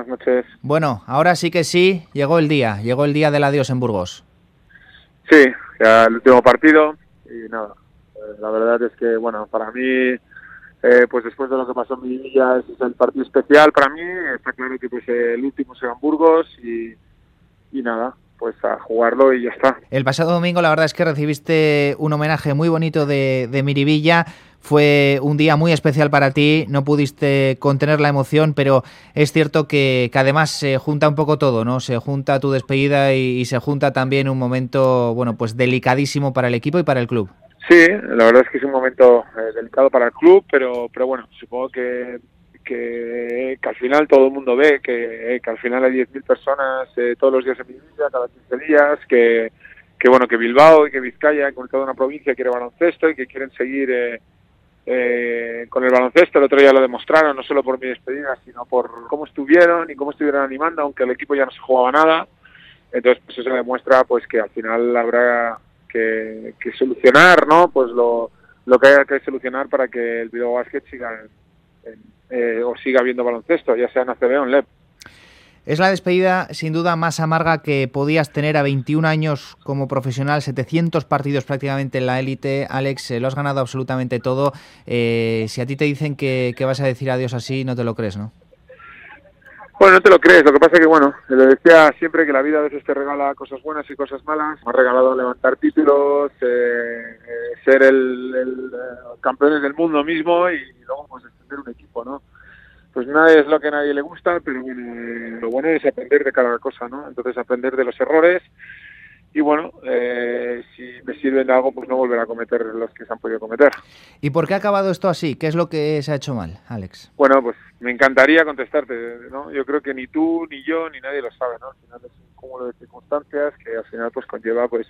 buenas noches. Bueno, ahora sí que sí, llegó el día del adiós en Burgos. Sí, ya el último partido y nada, la verdad es que, bueno, para mí, pues después de lo que pasó en Miribilla, es el partido especial para mí. Está claro que pues el último será en Burgos y nada, pues a jugarlo y ya está. El pasado domingo la verdad es que recibiste un homenaje muy bonito de Miribilla. Fue un día muy especial para ti, no pudiste contener la emoción, pero es cierto que además se junta un poco todo, ¿no? Se junta tu despedida y se junta también un momento, bueno, pues delicadísimo para el equipo y para el club. Sí, la verdad es que es un momento delicado para el club, pero bueno, supongo que al final todo el mundo ve que al final hay 10.000 personas todos los días en Miribilla, cada 15 días, que bueno, que Bilbao y que Vizcaya, con toda una provincia, quiere baloncesto y que quieren seguir con el baloncesto. El otro día lo demostraron, no solo por mi despedida, sino por cómo estuvieron y cómo estuvieron animando, aunque el equipo ya no se jugaba nada. Entonces, pues eso demuestra pues que al final habrá que solucionar, ¿no? Pues lo que haya que solucionar para que el Bilbao Basket siga o siga habiendo baloncesto, ya sea en ACB o en LEP. Es la despedida sin duda más amarga que podías tener a 21 años como profesional, 700 partidos prácticamente en la élite. Alex, lo has ganado absolutamente todo. Si a ti te dicen que vas a decir adiós así, no te lo crees, ¿no? Bueno, no te lo crees, lo que pasa es que, bueno, le decía siempre que la vida a veces te regala cosas buenas y cosas malas. Me ha regalado levantar títulos, ser el campeones del mundo mismo y luego pues extender un equipo, ¿no? Pues nada es lo que a nadie le gusta, pero bueno, lo bueno es aprender de cada cosa, ¿no? Entonces aprender de los errores y bueno, si me sirven de algo, pues no volver a cometer los que se han podido cometer. ¿Y por qué ha acabado esto así? ¿Qué es lo que se ha hecho mal, Alex? Bueno, pues me encantaría contestarte, ¿no? Yo creo que ni tú, ni yo, ni nadie lo sabe, ¿no? Al final es un cúmulo de circunstancias que al final pues conlleva pues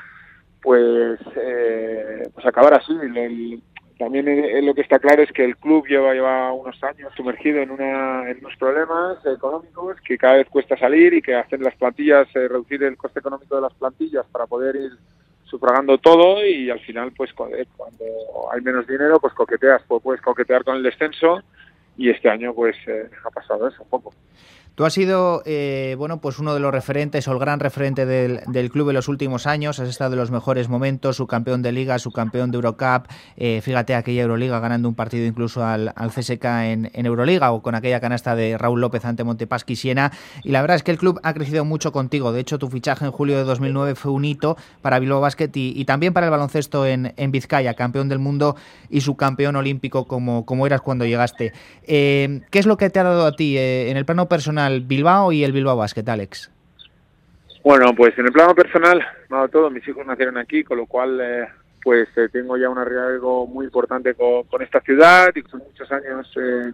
acabar así. También lo que está claro es que el club lleva unos años sumergido en unos problemas económicos que cada vez cuesta salir y que hacen las plantillas, reducir el coste económico de las plantillas para poder ir sufragando todo y al final pues cuando hay menos dinero pues puedes coquetear con el descenso y este año pues ha pasado eso un poco. Tú has sido, bueno, pues uno de los referentes o el gran referente del club en los últimos años. Has estado en los mejores momentos, subcampeón de Liga, subcampeón de Eurocup. Fíjate aquella Euroliga ganando un partido incluso al CSK en Euroliga o con aquella canasta de Raúl López ante Montepaschi Siena. Y la verdad es que el club ha crecido mucho contigo. De hecho, tu fichaje en julio de 2009 fue un hito para Bilbao Basket y también para el baloncesto en Vizcaya, campeón del mundo y subcampeón olímpico como eras cuando llegaste. ¿Qué es lo que te ha dado a ti en el plano personal Bilbao y el Bilbao Basket, Alex? Bueno, pues en el plano personal, todo, mis hijos nacieron aquí, con lo cual tengo ya un arraigo muy importante con esta ciudad y son muchos años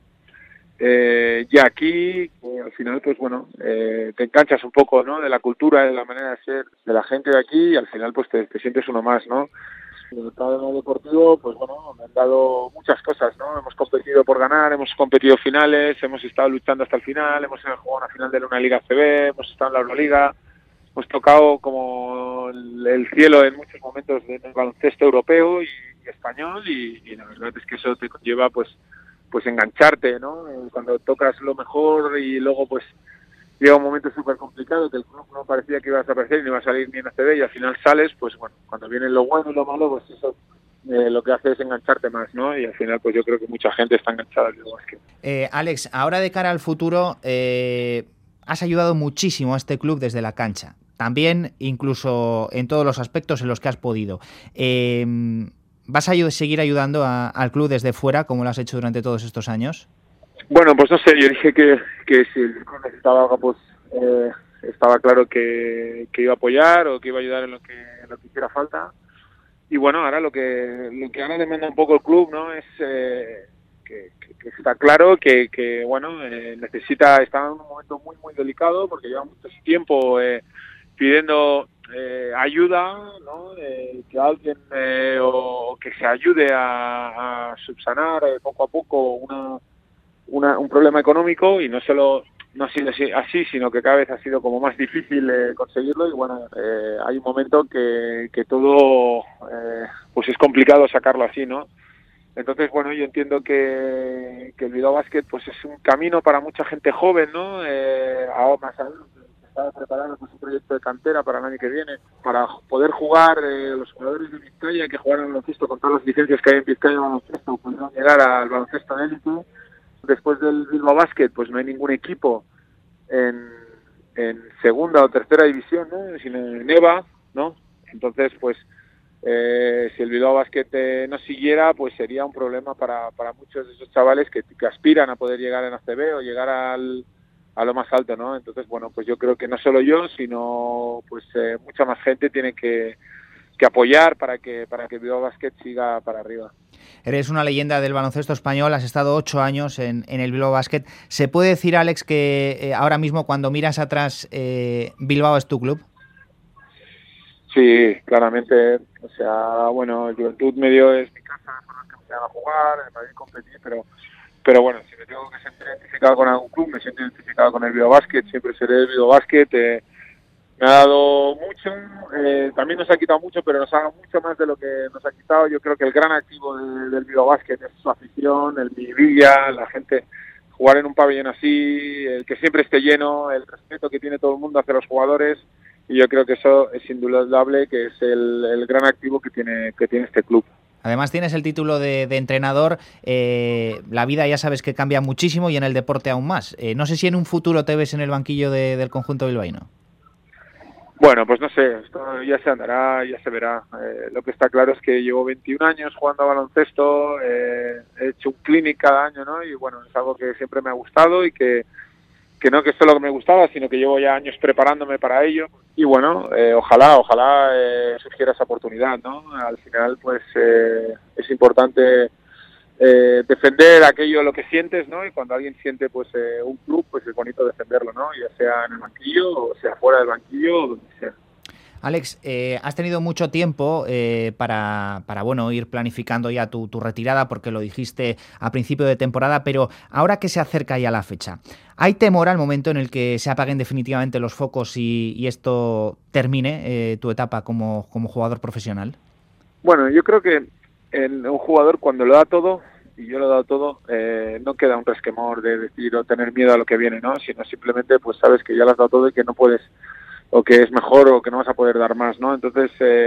ya aquí, al final pues bueno, te enganchas un poco, ¿no? De la cultura, de la manera de ser de la gente de aquí y al final pues te sientes uno más, ¿no? En el plano deportivo, pues bueno, me han dado muchas cosas, ¿no? Hemos competido por ganar, hemos competido finales, hemos estado luchando hasta el final, hemos jugado una final de una Liga CB, hemos estado en la Euroliga, hemos tocado como el cielo en muchos momentos del baloncesto europeo y español y la verdad es que eso te conlleva pues engancharte, ¿no? Cuando tocas lo mejor y luego pues llega un momento súper complicado que el club no parecía que iba a desaparecer y no iba a salir ni en ACB y al final sales, pues bueno, cuando viene lo bueno y lo malo, pues eso lo que hace es engancharte más, ¿no? Y al final pues yo creo que mucha gente está enganchada al básquet. Alex, ahora de cara al futuro, has ayudado muchísimo a este club desde la cancha, también incluso en todos los aspectos en los que has podido. ¿Vas a seguir ayudando al club desde fuera como lo has hecho durante todos estos años? Bueno, pues no sé, yo dije que si el club necesitaba algo, pues estaba claro que iba a apoyar o que iba a ayudar en lo que hiciera falta. Y bueno, ahora lo que ahora demanda un poco el club, ¿no? Es que está claro que bueno, está en un momento muy, muy delicado porque lleva mucho tiempo pidiendo ayuda, ¿no? Que alguien o que se ayude a subsanar poco a poco un problema económico y no ha sido así, sino que cada vez ha sido como más difícil conseguirlo y bueno, hay un momento que todo pues es complicado sacarlo así, ¿no? Entonces, bueno, yo entiendo que el Bilbao Basket pues es un camino para mucha gente joven, ¿no? Ahora más aún, que está preparando pues, un proyecto de cantera para el año que viene, para poder jugar los jugadores de Vizcaya que jugaron al baloncesto con todas las licencias que hay en Vizcaya baloncesto, podrán llegar al baloncesto de élite. Después del Bilbao Basket, pues no hay ningún equipo en segunda o tercera división, ¿no? Sino en EVA, ¿no? Entonces, pues si el Bilbao Basket no siguiera, pues sería un problema para muchos de esos chavales que aspiran a poder llegar en ACB o llegar a lo más alto, ¿no? Entonces, bueno, pues yo creo que no solo yo, sino pues mucha más gente tiene que apoyar para que el Bilbao Basket siga para arriba. Eres una leyenda del baloncesto español, has estado 8 años en el Bilbao Basket. ¿Se puede decir, Alex, que ahora mismo cuando miras atrás, Bilbao es tu club? Sí, claramente. O sea, bueno, el Juventud medio es mi casa, por los que me quedan a jugar, en Madrid competí, pero bueno, si me tengo que sentir identificado con algún club, me siento identificado con el Bilbao Basket, siempre seré el Bilbao Basket. Me ha dado mucho, también nos ha quitado mucho, pero nos ha dado mucho más de lo que nos ha quitado. Yo creo que el gran activo del Bilbao Basket es su afición, el Miribilla, la gente, jugar en un pabellón así, el que siempre esté lleno, el respeto que tiene todo el mundo hacia los jugadores, y yo creo que eso es indudable, que es el gran activo que tiene este club. Además tienes el título de entrenador, la vida ya sabes que cambia muchísimo y en el deporte aún más. No sé si en un futuro te ves en el banquillo del conjunto bilbaíno. Bueno, pues no sé, esto ya se andará, ya se verá. Lo que está claro es que llevo 21 años jugando a baloncesto, he hecho un clinic cada año, ¿no? Y bueno, es algo que siempre me ha gustado y que no que es solo que me gustaba, sino que llevo ya años preparándome para ello. Y bueno, ojalá surgiera esa oportunidad, ¿no? Al final, pues es importante defender aquello lo que sientes, ¿no? Y cuando alguien siente pues un club, pues es bonito defenderlo, ¿no? Ya sea en el banquillo o sea fuera del banquillo o donde sea. Alex, has tenido mucho tiempo para bueno, ir planificando ya tu retirada, porque lo dijiste a principio de temporada, pero ahora que se acerca ya la fecha, ¿hay temor al momento en el que se apaguen definitivamente los focos y esto termine tu etapa como jugador profesional? Bueno, yo creo que en un jugador cuando lo da todo, y yo lo he dado todo, no queda un resquemor de decir o tener miedo a lo que viene, ¿no? Sino simplemente pues sabes que ya lo has dado todo y que no puedes, o que es mejor o que no vas a poder dar más, ¿no? Entonces,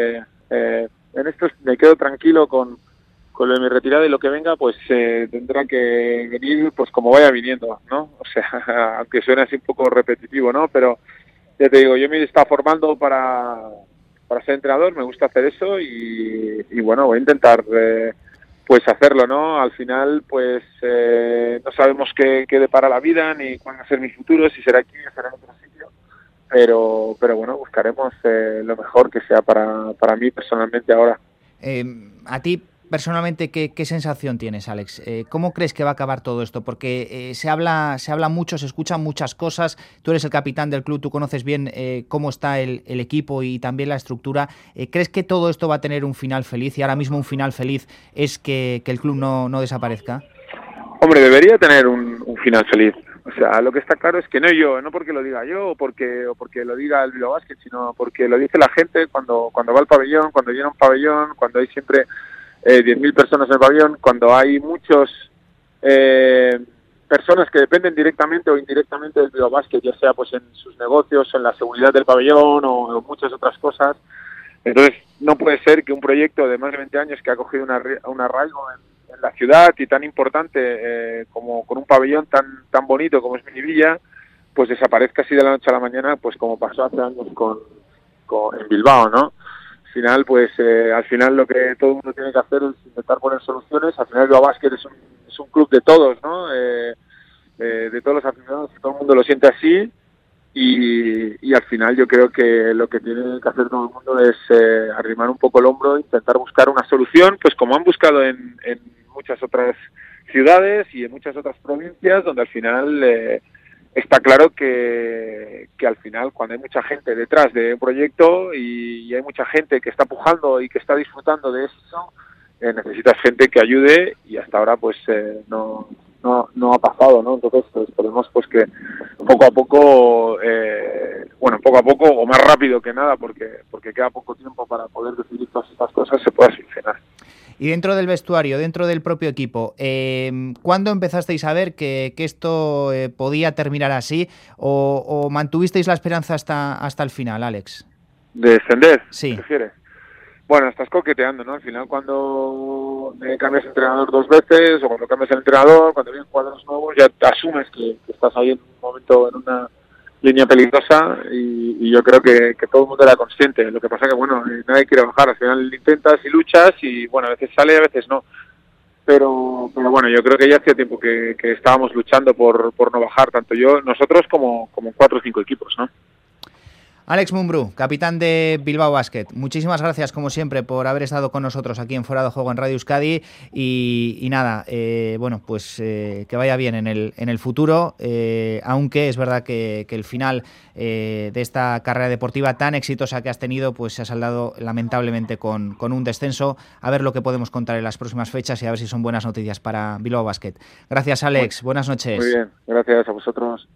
en esto me quedo tranquilo con lo de mi retirada, y lo que venga pues tendrá que venir pues como vaya viniendo, ¿no? O sea, aunque suene así un poco repetitivo, ¿no? Pero ya te digo, yo me he estado formando para ser entrenador, me gusta hacer eso y bueno, voy a intentar pues hacerlo, ¿no? Al final pues no sabemos qué depara la vida, ni cuál va a ser mi futuro, si será aquí o será en otro sitio, pero bueno, buscaremos lo mejor que sea para mí personalmente ahora. A ti personalmente, ¿qué sensación tienes, Alex? ¿Cómo crees que va a acabar todo esto? Porque se habla mucho, se escuchan muchas cosas. Tú eres el capitán del club, tú conoces bien cómo está el equipo y también la estructura. ¿Crees que todo esto va a tener un final feliz? Y ahora mismo un final feliz es que el club no desaparezca. Hombre, debería tener un final feliz. O sea, lo que está claro es que no yo, no porque lo diga yo o porque lo diga el Bilbao Basket, sino porque lo dice la gente cuando va al pabellón, cuando llena un pabellón, cuando hay siempre 10.000 personas en el pabellón, cuando hay muchos personas que dependen directamente o indirectamente del Bilbao Basket, ya sea pues en sus negocios, en la seguridad del pabellón o muchas otras cosas. Entonces, no puede ser que un proyecto de más de 20 años que ha cogido un arraigo en la ciudad y tan importante como con un pabellón tan bonito como es Miribilla, pues desaparezca así de la noche a la mañana, pues como pasó hace años en Bilbao, ¿no? Al final lo que todo el mundo tiene que hacer es intentar poner soluciones. Al final el Bilbao Basket es un club de todos, ¿no? De todos los aficionados, todo el mundo lo siente así. Y al final yo creo que lo que tiene que hacer todo el mundo es arrimar un poco el hombro e intentar buscar una solución, pues como han buscado en muchas otras ciudades y en muchas otras provincias, donde al final está claro que al final cuando hay mucha gente detrás de un proyecto y hay mucha gente que está pujando y que está disfrutando de eso, necesitas gente que ayude, y hasta ahora pues no ha pasado, ¿no? Entonces pues, esperemos pues que poco a poco o más rápido que nada, porque queda poco tiempo para poder decidir todas estas cosas, se pueda solucionar. Y dentro del vestuario, dentro del propio equipo, ¿cuándo empezasteis a ver que esto podía terminar así o mantuvisteis la esperanza hasta el final, Alex? ¿De descender? Sí. ¿Te refieres? Bueno, estás coqueteando, ¿no? Al final cuando cambias de entrenador 2 veces o cuando cambias el entrenador, cuando vienen jugadores nuevos, ya te asumes que estás ahí en un momento, en una línea peligrosa y yo creo que todo el mundo era consciente. Lo que pasa que, bueno, nadie quiere bajar. Al final intentas y luchas y, bueno, a veces sale y a veces no. Pero bueno, yo creo que ya hacía tiempo que estábamos luchando por no bajar, tanto nosotros como 4 o 5 equipos, ¿no? Alex Mumbrú, capitán de Bilbao Basket, muchísimas gracias como siempre por haber estado con nosotros aquí en Fuera de Juego en Radio Euskadi y nada, bueno, pues que vaya bien en el futuro, aunque es verdad que el final de esta carrera deportiva tan exitosa que has tenido pues se ha saldado lamentablemente con un descenso. A ver lo que podemos contar en las próximas fechas y a ver si son buenas noticias para Bilbao Basket. Gracias, Alex, buenas noches. Muy bien, gracias a vosotros.